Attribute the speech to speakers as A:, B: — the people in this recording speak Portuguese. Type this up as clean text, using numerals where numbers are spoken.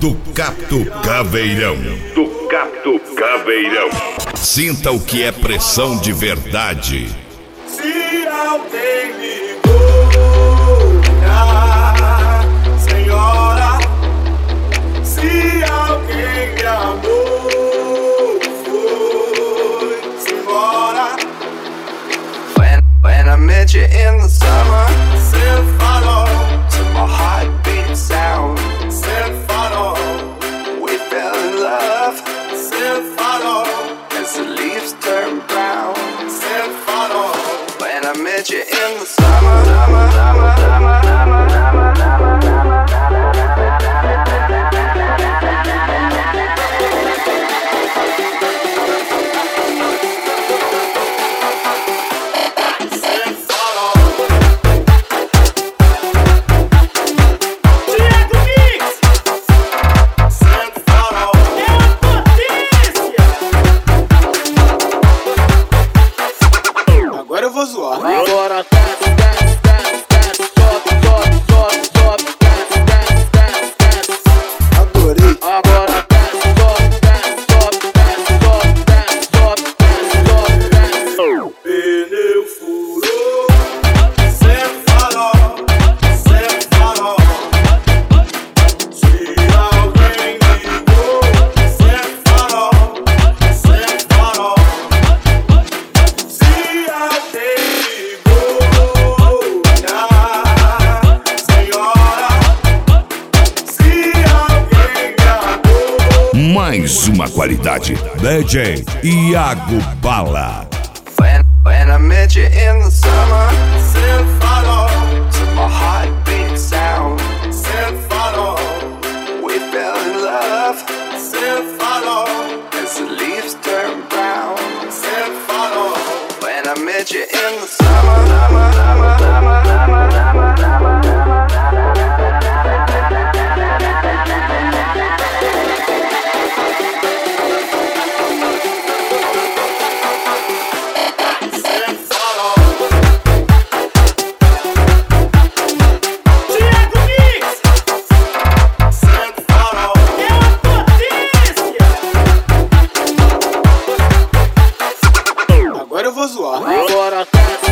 A: do Catucaveirão. Do Catucaveirão. Sinta o que é pressão de verdade.
B: Se alguém ligou, senhora, se alguém me amou, foi-se embora.
C: When I met you in the summer,
B: Cê falou,
C: to my heartbeat sound,
B: cê falou,
C: we fell in love
B: cê falou,
C: as the leaves turn brown.
B: cê falou.
C: When I met you in the summer,
B: Agora eu vou zoar.
C: agora
B: Adorei.
C: agora
B: Pneu furou, cê falou, cê falou. Se alguém ligou, cê falou, cê falou. Se alguém ligou, senhora, se alguém me amou.
A: Mais uma qualidade. DJ Iago Bala.
C: when I met you in the summer,
B: Cê falou,
C: to my heartbeat sound,
B: cê falou,
C: we fell in love
B: cê falou,
C: as the leaves turn brown.
B: cê falou.
C: When I met you in the summer,
B: Agora eu vou zoar.
C: agora